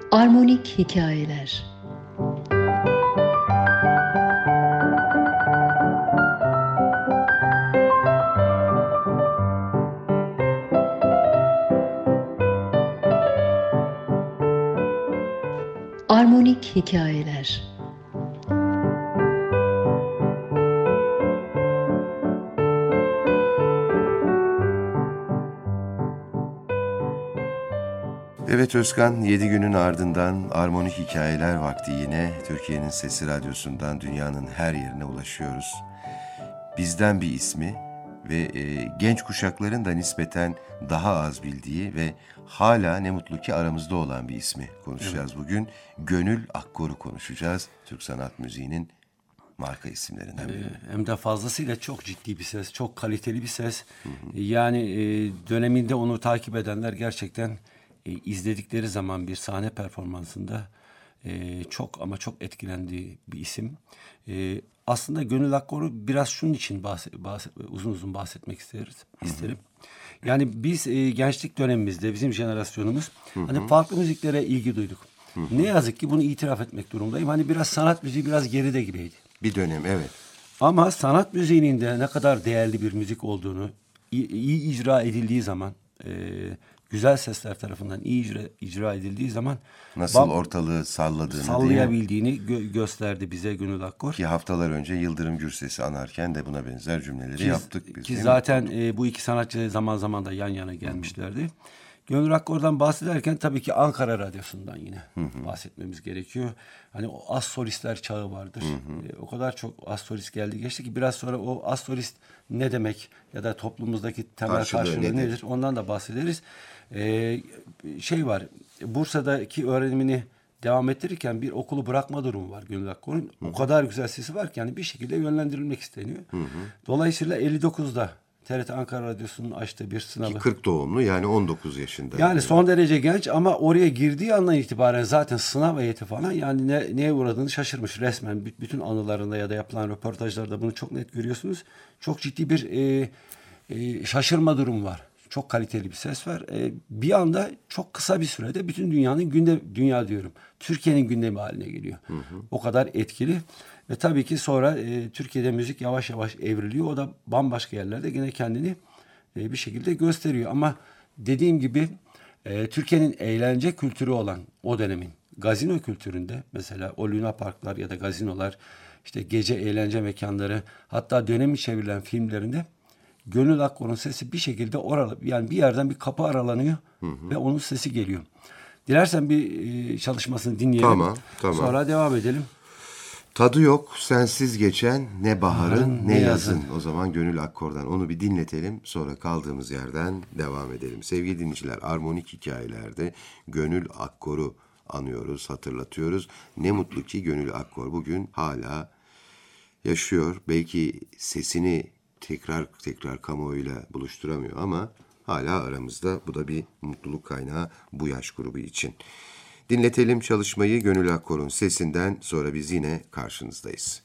Armonik Hikayeler. Armonik Hikayeler. Evet Özkan, 7 günün ardından Armonik Hikayeler vakti yine Türkiye'nin Sesi Radyosu'ndan dünyanın her yerine ulaşıyoruz. Bizden bir ismi ve genç kuşakların da nispeten daha az bildiği ve hala ne mutlu ki aramızda olan bir ismi konuşacağız bugün. Gönül Akkor'u konuşacağız. Türk sanat müziğinin marka isimlerinden biri. Hem de fazlasıyla çok ciddi bir ses, çok kaliteli bir ses. Yani döneminde onu takip edenler gerçekten izledikleri zaman bir sahne performansında çok ama çok etkilendiği bir isim. Aslında Gönül Akkor'u biraz şunun için uzun uzun bahsetmek isterim. Yani biz gençlik dönemimizde bizim jenerasyonumuz hani farklı müziklere ilgi duyduk. Ne yazık ki bunu itiraf etmek durumundayım. Hani biraz sanat müziği biraz geride gibiydi. Bir dönem evet. Ama sanat müziğinin de ne kadar değerli bir müzik olduğunu iyi icra edildiği zaman, güzel sesler tarafından iyi icra edildiği zaman nasıl ortalığı sallayabildiğini gösterdi bize Gönül Akkor. Ki haftalar önce Yıldırım Gürses'i anarken de buna benzer cümleleri yaptık biz. Ki zaten bu iki sanatçı zaman zaman da yan yana gelmişlerdi. Gönül Akkor'dan bahsederken tabii ki Ankara Radyosu'ndan yine bahsetmemiz gerekiyor. Hani o az solistler çağı vardır. O kadar çok az solist geldi geçti ki biraz sonra o az solist ne demek ya da toplumumuzdaki temel karşılığı nedir ondan da bahsederiz. Şey var, Bursa'daki öğrenimini devam ettirirken bir okulu bırakma durumu var Gönül Akkor'un. O kadar güzel sesi var ki yani bir şekilde yönlendirilmek isteniyor. Dolayısıyla 59'da TRT Ankara Radyosu'nun açtığı bir sınavı. Ki 40 doğumlu yani 19 yaşında. Yani son derece genç ama oraya girdiği andan itibaren zaten sınav heyeti falan yani neye uğradığını şaşırmış resmen. Bütün anılarında ya da yapılan röportajlarda bunu çok net görüyorsunuz. Çok ciddi bir şaşırma durumu var. Çok kaliteli bir ses var. Bir anda çok kısa bir sürede bütün Türkiye'nin gündemi haline geliyor. O kadar etkili. Ve tabii ki sonra Türkiye'de müzik yavaş yavaş evriliyor. O da bambaşka yerlerde gene kendini bir şekilde gösteriyor. Ama dediğim gibi Türkiye'nin eğlence kültürü olan o dönemin gazino kültüründe mesela o Luna Parklar ya da gazinolar, işte gece eğlence mekanları, hatta dönemi çevrilen filmlerinde Gönül Akkor'un sesi bir şekilde yani bir yerden bir kapı aralanıyor ve onun sesi geliyor. Dilersen bir çalışmasını dinleyelim. Tamam. Sonra devam edelim. Tadı yok, sensiz geçen ne baharın ne yazın. O zaman Gönül Akkor'dan onu bir dinletelim. Sonra kaldığımız yerden devam edelim. Sevgili dinleyiciler, Armonik Hikayelerde Gönül Akkor'u anıyoruz, hatırlatıyoruz. Ne mutlu ki Gönül Akkor bugün hala yaşıyor. Belki sesini tekrar kamuoyuyla buluşturamıyor ama hala aramızda. Bu da bir mutluluk kaynağı bu yaş grubu için. Dinletelim çalışmayı Gönül Akkor'un sesinden, sonra biz yine karşınızdayız.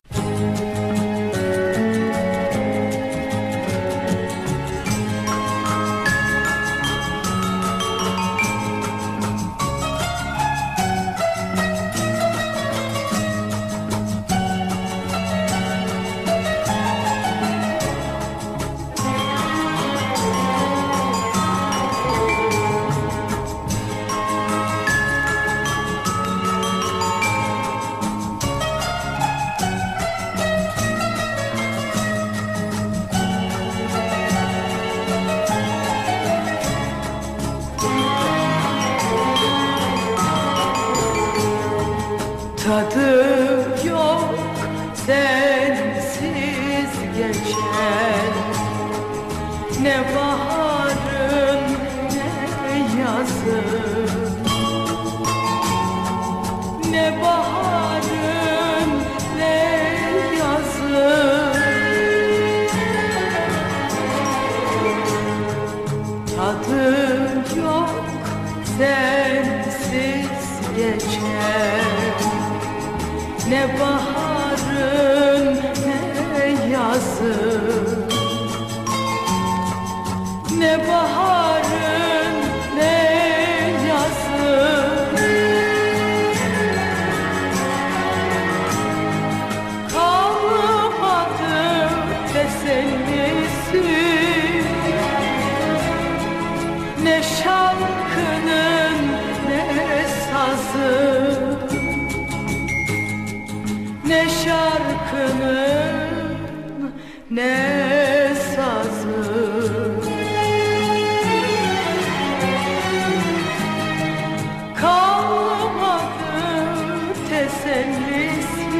Tadı yok sensiz geçen ne baharın ne yazın, ne baharın ne yazın. Tadı yok sensiz geçen ne baharın ne yazın, ne baharın ne yazın. ne sazım. Kalmadı tesellisi,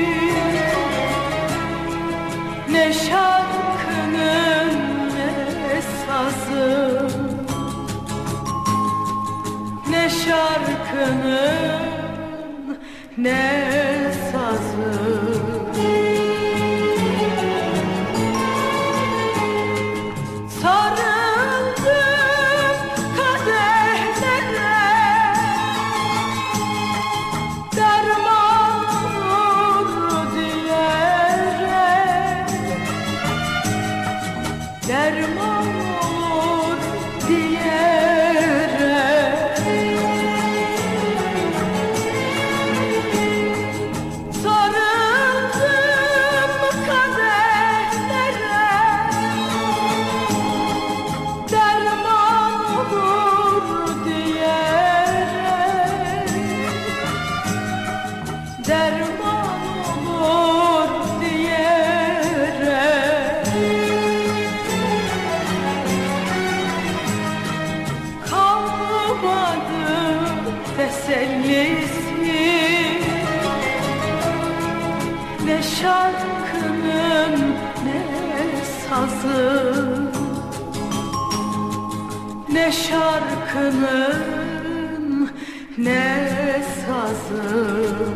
ne şarkının ne sazın, ne şarkının ne sazın. Sarıldım kadehlere, derman olur diyerek, derman olur diyerek. Sarıldım kadehlere, derman olur diyerek, derman olur diyerek. Kalmadı tesellisi, ne şarkının ne sazın, ne şarkının ne sazın.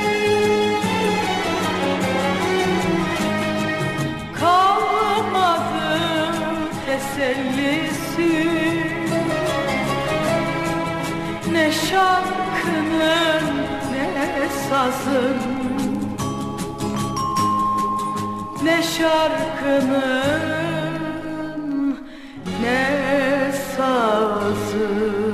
Kalmadı tesellisi, ne şarkının ne sazın, ne şarkının ne sazın.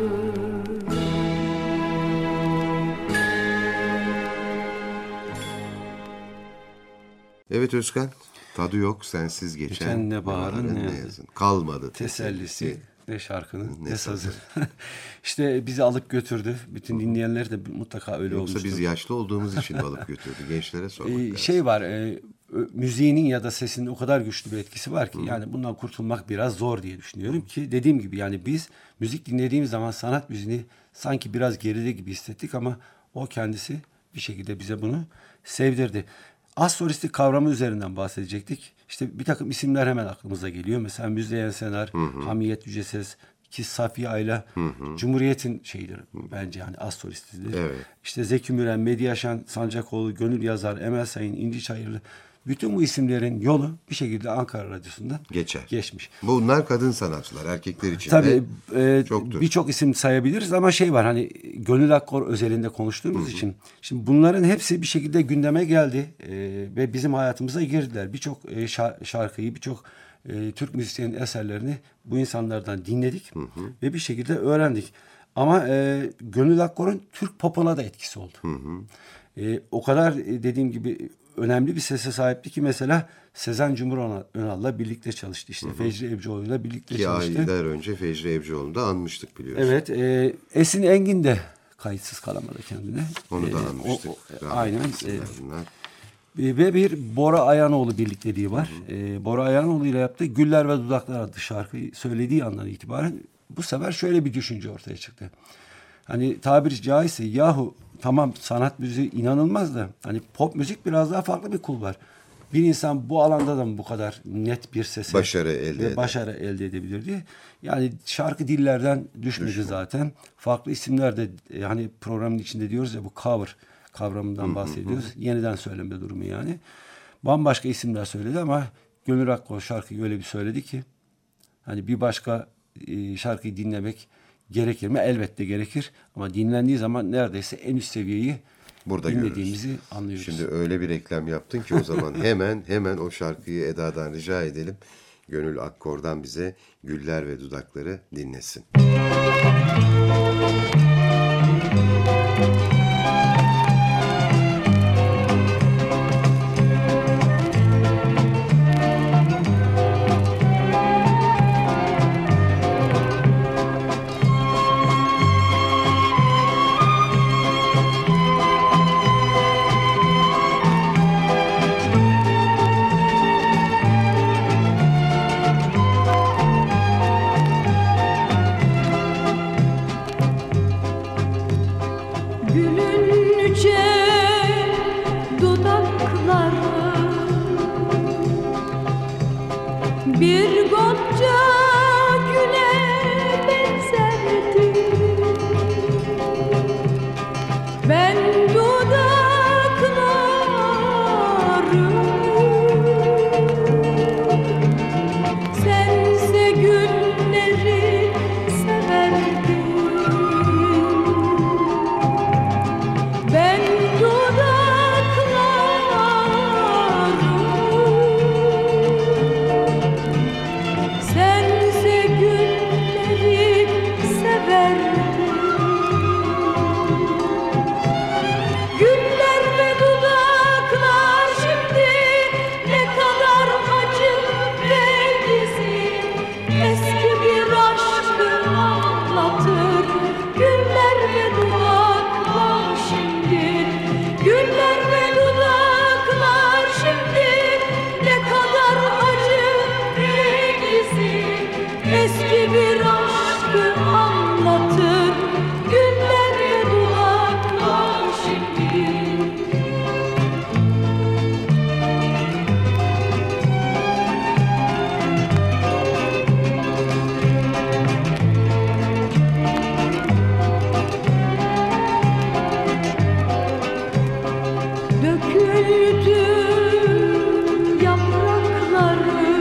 Evet Özkan, tadı yok sensiz geçen ne baharın, ne yazın. Kalmadı Tesellisi, ne şarkının ne sazı. İşte bizi alıp götürdü. Bütün dinleyenler de mutlaka öyle Yoksa olmuştur. biz yaşlı olduğumuz için mi alıp götürdü? Gençlere sormak lazım. Şey var, müziğinin ya da sesinin o kadar güçlü bir etkisi var ki yani bundan kurtulmak biraz zor diye düşünüyorum ki dediğim gibi yani biz müzik dinlediğimiz zaman sanat müziğini sanki biraz geride gibi hissettik ama o kendisi bir şekilde bize bunu sevdirdi. Az solistlik kavramı üzerinden bahsedecektik. İşte bir takım isimler hemen aklımıza geliyor. Mesela Müzeyyen Senar, Hamiyet Yüceses ki Safiye Ayla Cumhuriyet'in şeyidir bence yani az solistidir. Evet. İşte Zeki Müren, Mehdi Yaşan, Sancakoğlu, Gönül Yazar, Emel Sayın, İnci Çayırlı. Bütün bu isimlerin yolu bir şekilde Ankara Radyosu'ndan geçmiş. Bunlar kadın sanatçılar, erkekler için Tabii çoktur. birçok isim sayabiliriz ama şey var hani Gönül Akkor özelinde konuştuğumuz için şimdi bunların hepsi bir şekilde gündeme geldi ve bizim hayatımıza girdiler. Birçok şarkıyı, birçok Türk müzisyenin eserlerini bu insanlardan dinledik ve bir şekilde öğrendik. Ama Gönül Akkor'un Türk popuna da etkisi oldu. O kadar dediğim gibi önemli bir sese sahipti ki mesela Sezen Cumhur Önal'la birlikte çalıştı. İşte Fecri Ebcioğlu'yla birlikte çalıştı. 2 aylar önce Fecri Ebcioğlu'nu da anmıştık biliyorsun. Evet. Esin Engin de kayıtsız kalamadı kendine. Onu da anmıştık. Aynen. Bunlar. Ve bir Bora Ayanoğlu birlikteliği var. Bora Ayanoğlu ile yaptığı Güller ve Dudaklar adlı şarkıyı söylediği andan itibaren bu sefer şöyle bir düşünce ortaya çıktı. Hani tabiri caizse yahu tamam sanat müziği inanılmaz da hani pop müzik biraz daha farklı bir kul var. Bir insan bu alanda da mı bu kadar net bir sese başarı elde edebilir diye. Yani şarkı dillerden düşmedi zaten. Farklı isimler de hani programın içinde diyoruz ya bu cover kavramından bahsediyoruz. Yeniden söyleme durumu yani. Bambaşka isimler söyledi ama Gönül Akkor şarkıyı öyle bir söyledi ki hani bir başka şarkıyı dinlemek gerekir mi? Elbette gerekir. Ama dinlendiği zaman neredeyse en üst seviyeyi burada dinlediğimizi görürüz. Anlıyoruz. Şimdi öyle bir reklam yaptın ki o zaman hemen o şarkıyı Eda'dan rica edelim. Gönül Akkor'dan bize Güller ve Dudakları dinlesin. Gülünce dudakları bir gonca güle benzerdi. Ben dudakları, sense gülleri severdin. Ben dudakları, sense gülleri severdin. Güller ve dudaklar şimdi ne kadar acı ve gizli, eski bir aşkı anlatır. Güller ve dudaklar şimdi, güller ve dudaklar şimdi ne kadar acı ve gizli, eski bir aşkı anlatır. Güller ve dudaklar şimdi. Döküldü yaprakları,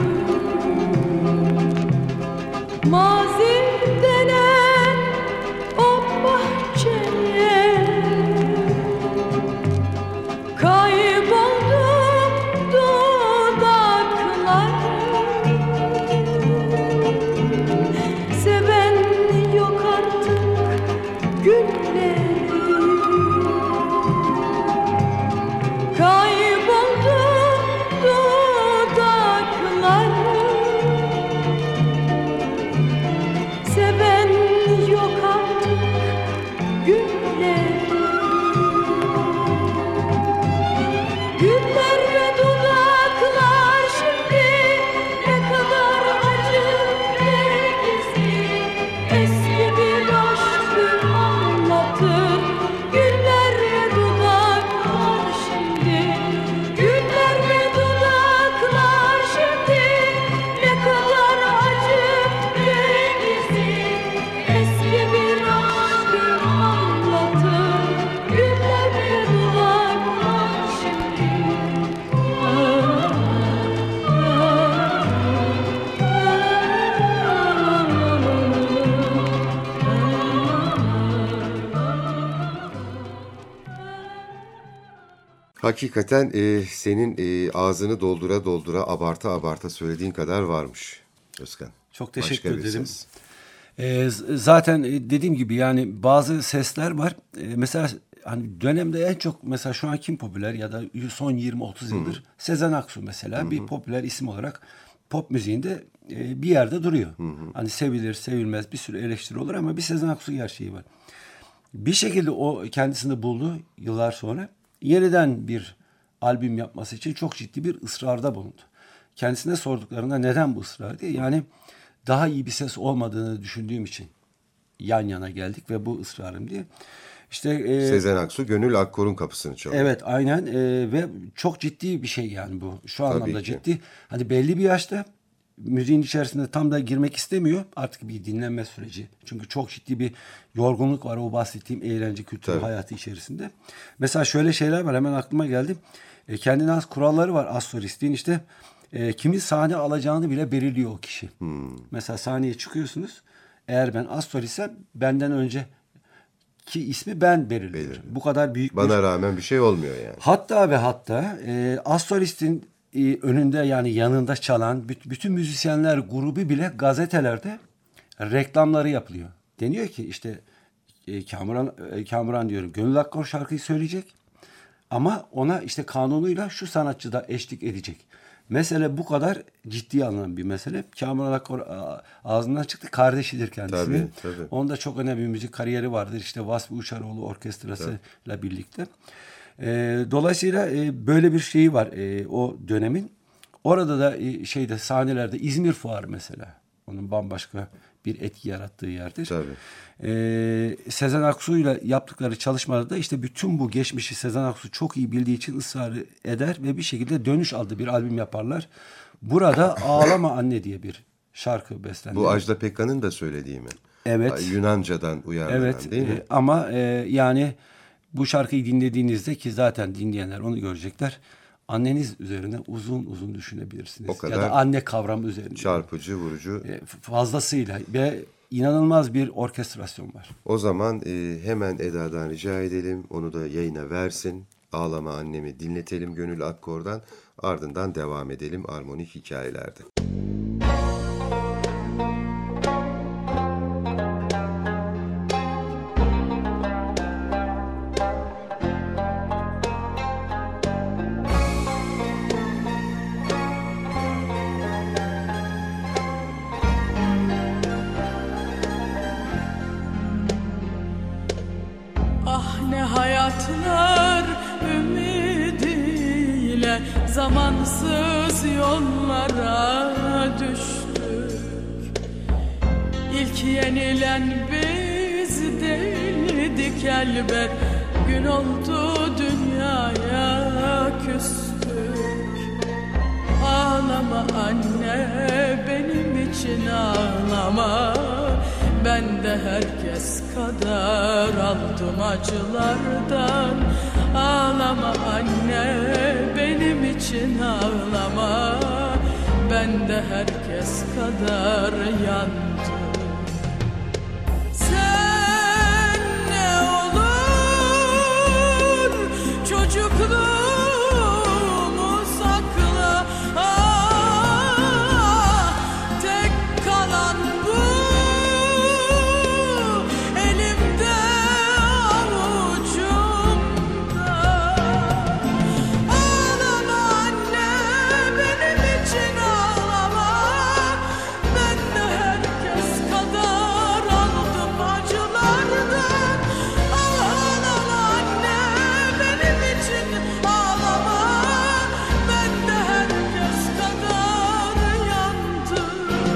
mazi denen o bahçeye, kayboldu dudaklar. Seven yok artık gülleri. Kayboldu dudaklar. Seven yok artık gülleri. Güller ve dudaklar şimdi ne kadar acı ve gizli, eski bir aşkı anlatır. Güller ve dudaklar şimdi, güller ve dudaklar şimdi ne kadar acı ve gizli, eski bir aşkı anlatır. Güller ve dudaklar şimdi. Hakikaten senin ağzını doldura doldura, abarta abarta söylediğin kadar varmış Özkan. Çok teşekkür Başka bir ederim. ses. Zaten dediğim gibi yani bazı sesler var. Mesela hani dönemde en çok mesela şu an kim popüler ya da son 20-30 yıldır Sezen Aksu mesela bir popüler isim olarak pop müziğinde bir yerde duruyor. Hani sevilir, sevilmez bir sürü eleştiri olur ama bir Sezen Aksu gerçeği var. Bir şekilde o kendisini buldu yıllar sonra. Yeniden bir albüm yapması için çok ciddi bir ısrarda bulundu. Kendisine sorduklarında neden bu ısrar diye, yani daha iyi bir ses olmadığını düşündüğüm için yan yana geldik ve bu ısrarım diye. İşte Sezen Aksu Gönül Akkor'un kapısını çalıyor. evet aynen ve çok ciddi bir şey yani bu. Şu Tabii anlamda ki. ciddi. Hani belli bir yaşta müziğin içerisinde tam da girmek istemiyor. Artık bir dinlenme süreci. Çünkü çok ciddi bir yorgunluk var o bahsettiğim eğlence kültürü Tabii. hayatı içerisinde. Mesela şöyle şeyler var, hemen aklıma geldi. Kendine has kuralları var az solistliğin. İşte kimin sahne alacağını bile belirliyor o kişi. Mesela sahneye çıkıyorsunuz. Eğer ben az solistsem benden önce ki ismi ben belirliyorum. Bu kadar büyük Bana rağmen bir şey olmuyor yani. Hatta ve hatta az solistin önünde yani yanında çalan bütün müzisyenler grubu bile gazetelerde reklamları yapılıyor. Deniyor ki işte Kamuran diyorum Gönül Akkor şarkıyı söyleyecek ama ona işte kanunuyla şu sanatçı da eşlik edecek. Mesele bu kadar ciddiye alınan bir mesele. Kamuran Akkor ağzından çıktı, kardeşidir kendisinin. Tabii. Onun da çok önemli bir müzik kariyeri vardır. İşte Vasfi Uçaroğlu orkestrasıyla birlikte. Dolayısıyla böyle bir şeyi var o dönemin. Orada da sahnelerde İzmir Fuarı mesela. Onun bambaşka bir etki yarattığı yerdir. Tabii. Sezen Aksu'yla yaptıkları çalışmada da işte bütün bu geçmişi Sezen Aksu çok iyi bildiği için ısrar eder ve bir şekilde Dönüş adlı bir albüm yaparlar. Burada Ağlama Anne diye bir şarkı beslendi. Bu Ajda Pekkan'ın da söylediği mi? Evet. Yunanca'dan uyarlanan Evet, değil mi? ama yani bu şarkıyı dinlediğinizde, ki zaten dinleyenler onu görecekler, anneniz üzerine uzun uzun düşünebilirsiniz. O kadar ya da anne kavramı üzerine. çarpıcı, vurucu. Fazlasıyla ve inanılmaz bir orkestrasyon var. O zaman hemen Eda'dan rica edelim. Onu da yayına versin. Ağlama Annemi dinletelim Gönül Akkor'dan. Ardından devam edelim Armonik Hikayelerde. Ah ne hayatlar ümidiyle zamansız yollara düştük. İlk yenilen biz değildik elbet, gün oldu dünyaya küstük. Ağlama anne, benim için ağlama, ben de herkes kadar aldım acılardan. Ağlama anne, benim için ağlama, ben de herkes kadar yandım. Sen ne olur çocukluğumu sakla, tek kalan bu elimde avucumda. Ağlama anne, benim için ağlama, ben de herkes kadar aldım acılardan. Ağlama anne, benim için ağlama, ben de herkes kadar yandım.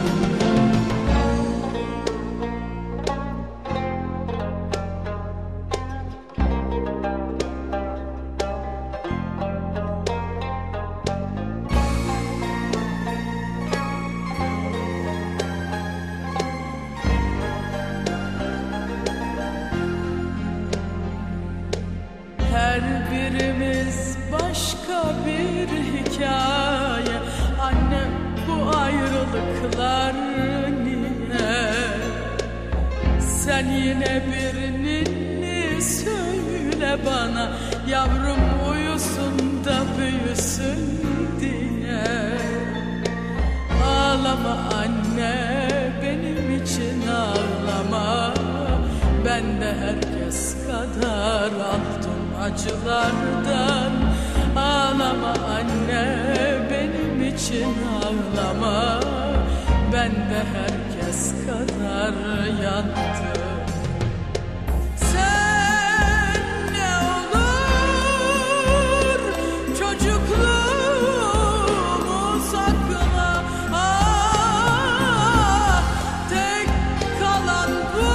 Her birimiz başka bir hikaye. Annem, bu ayrılıklar niye? Sen yine bir ninni söyle bana, yavrum uyusun da büyüsün diye. Ağlama anne, benim için ağlama, ben de herkes kadar aldım acılardan. Ağlama anne, benim için ağlama, ben de herkes kadar yandım. Sen ne olur çocukluğumu sakla, tek kalan bu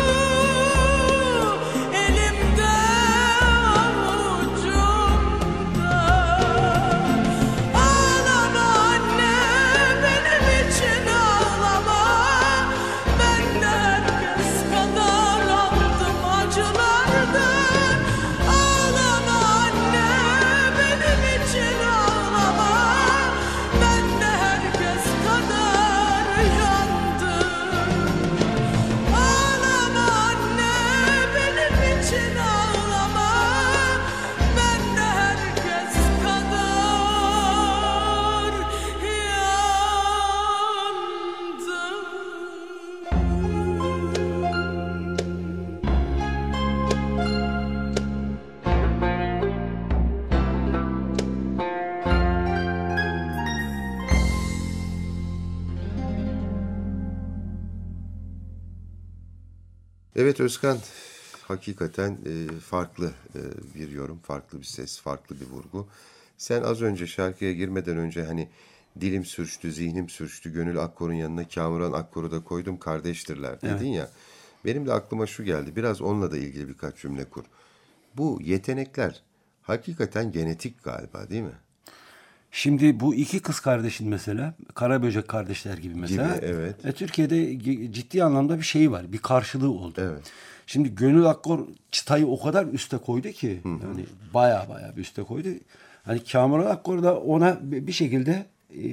elimde avucumda. Ağlama anne, benim için ağlama, ben de herkes kadar aldım acılardan. Ağlama anne, benim için ağlama, ben de herkes kadar yandım. Ağlama anne, benim için ağlama, ben de herkes kadar yandım. Evet Özkan, hakikaten farklı bir yorum, farklı bir ses, farklı bir vurgu. Sen az önce şarkıya girmeden önce hani dilim sürçtü, zihnim sürçtü. Gönül Akkor'un yanına Kamuran Akkor'u da koydum, kardeştirler dedin ya. Benim de aklıma şu geldi. Biraz onunla da ilgili birkaç cümle kur. Bu yetenekler hakikaten genetik galiba, değil mi? Şimdi bu iki kız kardeşin mesela Karaböcek kardeşler gibi mesela. Gibi, evet. Türkiye'de ciddi anlamda bir şey var. Bir karşılığı oldu. Evet. Şimdi Gönül Akkor çıtayı o kadar üste koydu ki yani baya bir üste koydu. Hani Kamuran Akkor da ona bir şekilde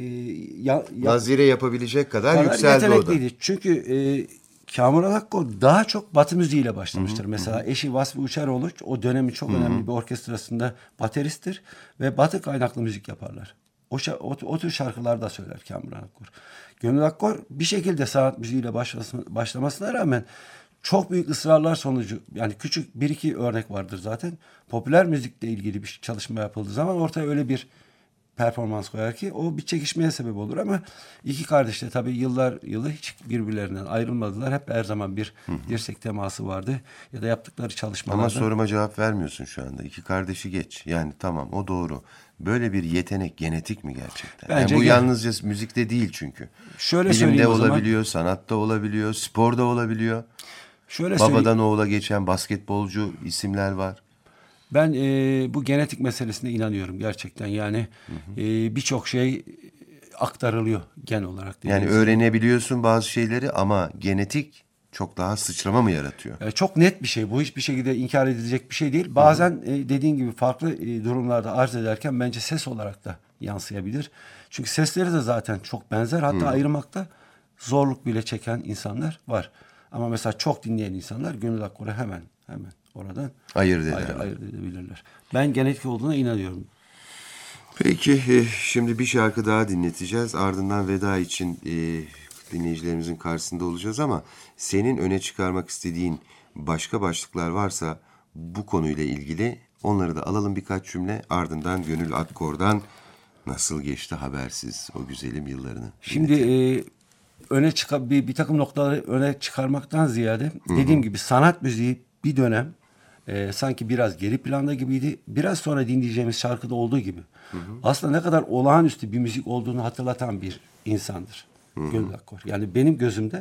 Nazire yapabilecek kadar yükseldi o da. yetenekliydi. Çünkü Kamuran Akkor daha çok Batı müziğiyle başlamıştır. Mesela eşi Vasfi Uçaroğlu o dönemin çok önemli bir orkestrasında bateristtir ve Batı kaynaklı müzik yaparlar. O tür şarkılar da söyler Kamuran Akkor. Gönül Akkor bir şekilde sanat müziğiyle başlamasına rağmen çok büyük ısrarlar sonucu, yani küçük bir iki örnek vardır zaten. Popüler müzikle ilgili bir çalışma yapıldığı zaman ortaya öyle bir performans koyar ki o bir çekişmeye sebep olur, ama iki kardeş de tabii yılı hiç birbirlerinden ayrılmadılar. Hep her zaman bir dirsek teması vardı ya da yaptıkları çalışmalarda. Ama soruma cevap vermiyorsun şu anda. İki kardeşi geç. Yani tamam, o doğru. Böyle bir yetenek genetik mi gerçekten? Bence Yani bu yalnızca müzikte değil çünkü. Şöyle Bilimde söyleyeyim o zaman. olabiliyor, sanatta olabiliyor, sporda olabiliyor. Şöyle söyleyeyim. Babadan oğula geçen basketbolcu isimler var. Ben bu genetik meselesine inanıyorum gerçekten. Yani birçok şey aktarılıyor gen olarak. Yani dediğimiz öğrenebiliyorsun bazı şeyleri ama genetik çok daha sıçrama mı yaratıyor? çok net bir şey. Bu hiçbir şekilde inkar edilecek bir şey değil. Bazen dediğin gibi farklı durumlarda arz ederken bence ses olarak da yansıyabilir. Çünkü sesleri de zaten çok benzer. Hatta ayırmakta zorluk bile çeken insanlar var. Ama mesela çok dinleyen insanlar Gönül Akkor'u hemen oradan Ayırt ederler. ayırt edebilirler. Ben genetik olduğuna inanıyorum. Peki şimdi bir şarkı daha dinleteceğiz. Ardından veda için dinleyicilerimizin karşısında olacağız ama senin öne çıkarmak istediğin başka başlıklar varsa bu konuyla ilgili onları da alalım birkaç cümle. Ardından Gönül Akkor'dan nasıl geçti habersiz o güzelim yıllarını. Şimdi bir takım noktaları öne çıkarmaktan ziyade dediğim gibi sanat müziği bir dönem sanki biraz geri planda gibiydi. Biraz sonra dinleyeceğimiz şarkıda olduğu gibi. Aslında ne kadar olağanüstü bir müzik olduğunu hatırlatan bir insandır Gönül Akkor. Yani benim gözümde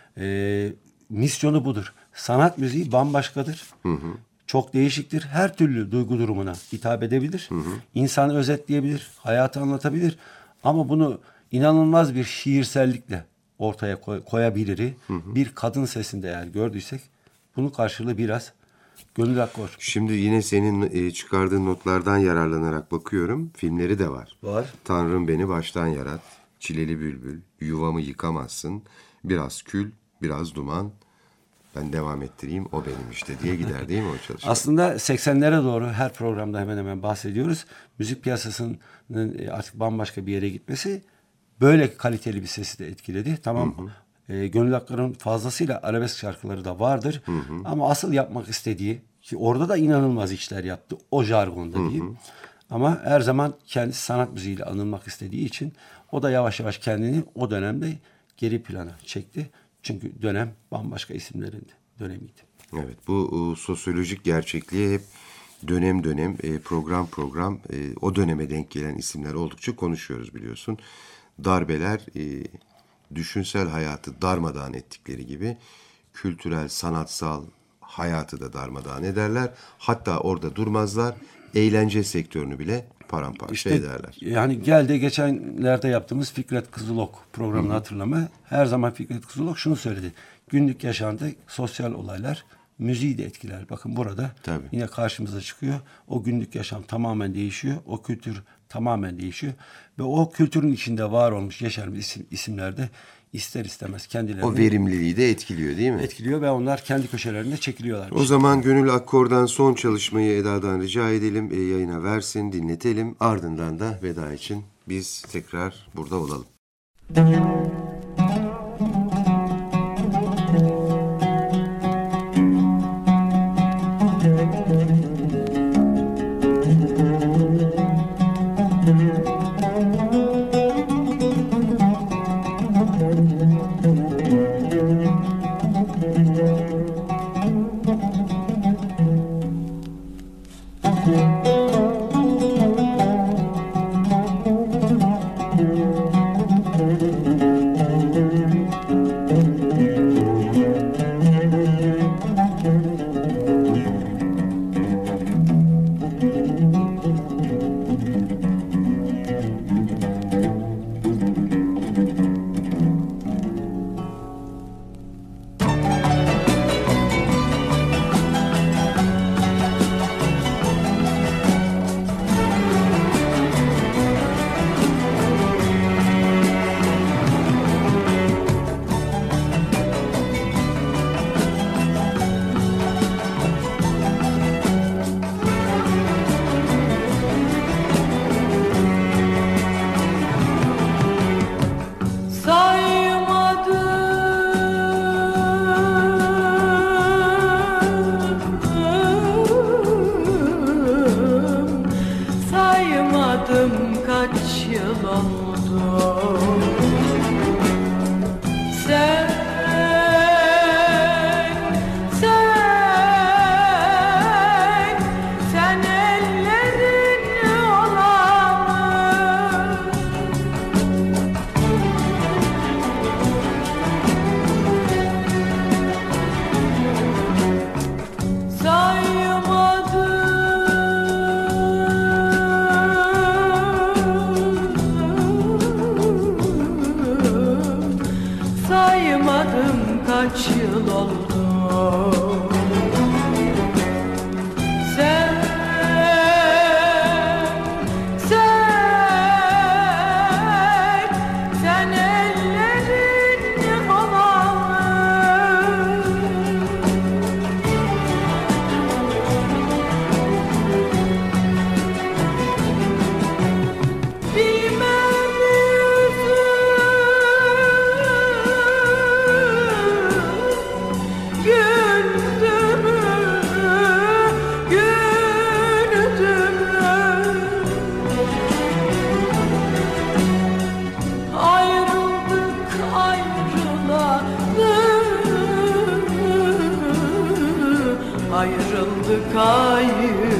misyonu budur. Sanat müziği bambaşkadır. Çok değişiktir. Her türlü duygu durumuna hitap edebilir. İnsanı özetleyebilir, hayatı anlatabilir. Ama bunu inanılmaz bir şiirsellikle ortaya koyabilir. Bir kadın sesinde eğer gördüysek bunun karşılığı biraz Gönül Akkor. Şimdi yine senin çıkardığın notlardan yararlanarak bakıyorum. Filmleri de var. Var. Tanrım Beni Baştan Yarat, Çileli Bülbül, Yuvamı Yıkamazsın, Biraz Kül, Biraz Duman. Ben devam ettireyim, o benim işte diye gider değil mi o çalışma? Aslında 80'lere doğru her programda hemen hemen bahsediyoruz. Müzik piyasasının artık bambaşka bir yere gitmesi böyle kaliteli bir sesi de etkiledi. Tamam. Gönül Akkor'un fazlasıyla arabesk şarkıları da vardır. Ama asıl yapmak istediği, ki orada da inanılmaz işler yaptı o jargonda diyeyim. Ama her zaman kendisi sanat müziğiyle anılmak istediği için o da yavaş yavaş kendini o dönemde geri plana çekti. Çünkü dönem bambaşka isimlerin dönemiydi. Evet, bu sosyolojik gerçekliğe hep dönem dönem, program program o döneme denk gelen isimler oldukça konuşuyoruz biliyorsun. Darbeler düşünsel hayatı darmadağın ettikleri gibi kültürel, sanatsal hayatı da darmadağın ederler. Hatta orada durmazlar, eğlence sektörünü bile paramparça ederler. Yani geldi geçenlerde yaptığımız Fikret Kızılok programını hatırlama. Her zaman Fikret Kızılok şunu söyledi. Günlük yaşantı, sosyal olaylar müziği de etkiler. Bakın burada Tabii. yine karşımıza çıkıyor. O günlük yaşam tamamen değişiyor. O kültür tamamen değişiyor. Ve o kültürün içinde var olmuş, yeşermiş isimler de ister istemez kendilerini O verimliliği de etkiliyor değil mi? etkiliyor ve onlar kendi köşelerinde çekiliyorlar. O zaman Gönül Akkor'dan son çalışmayı Eda'dan rica edelim. Yayına versin, dinletelim. Ardından da veda için biz tekrar burada olalım.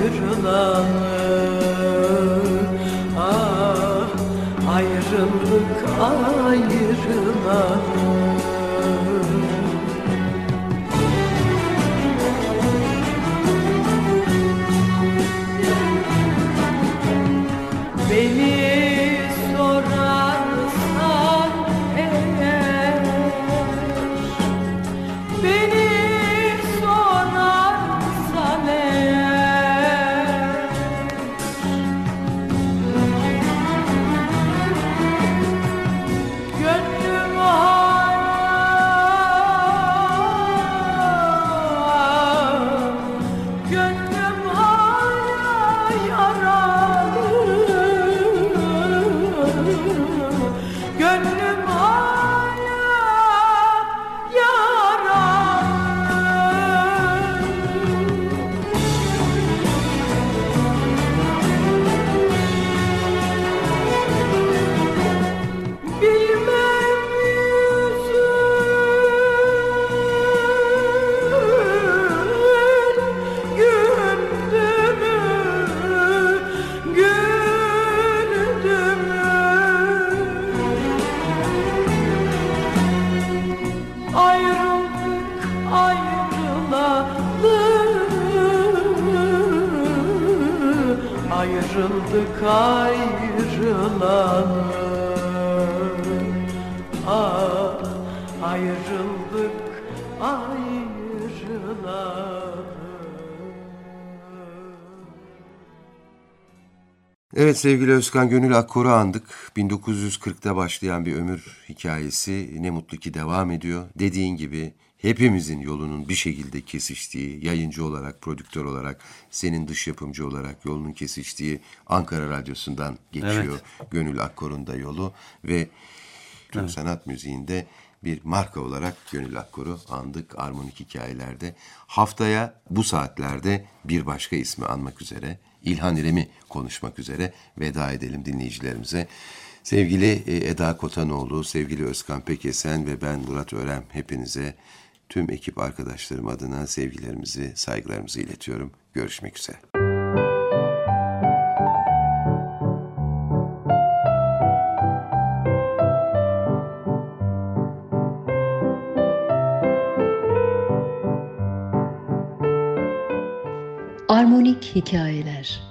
ayrılanı. Ah, ayrıldık ayrılanı. Beni sorarsan eğer, beni sorarsan eğer, gönlüm hala, gönlüm hala yaralı. Gönlüm hala yaralı. Bilmem yüzün güldü mü, güldü mü? Ayrıldık ayrılalı, ayrıldık ayrılalı. Ah, ayrıldık ayrılalı. Evet, sevgili Özkan Gönül Akkor'u andık. 1940'ta başlayan bir ömür hikayesi ne mutlu ki devam ediyor. Dediğin gibi hepimizin yolunun bir şekilde kesiştiği, yayıncı olarak, prodüktör olarak, senin dış yapımcı olarak yolunun kesiştiği Ankara Radyosu'ndan geçiyor. Gönül Akkor'un da yolu ve Türk sanat müziğinde bir marka olarak Gönül Akkor'u andık armonik hikayelerde. Haftaya bu saatlerde bir başka ismi anmak üzere, İlhan İrem'i konuşmak üzere veda edelim dinleyicilerimize. Sevgili Eda Kotanoğlu, sevgili Özkan Pekesen ve ben Murat Örem hepinize tüm ekip arkadaşlarım adına sevgilerimizi, saygılarımızı iletiyorum. Görüşmek üzere. Armonik hikayeler.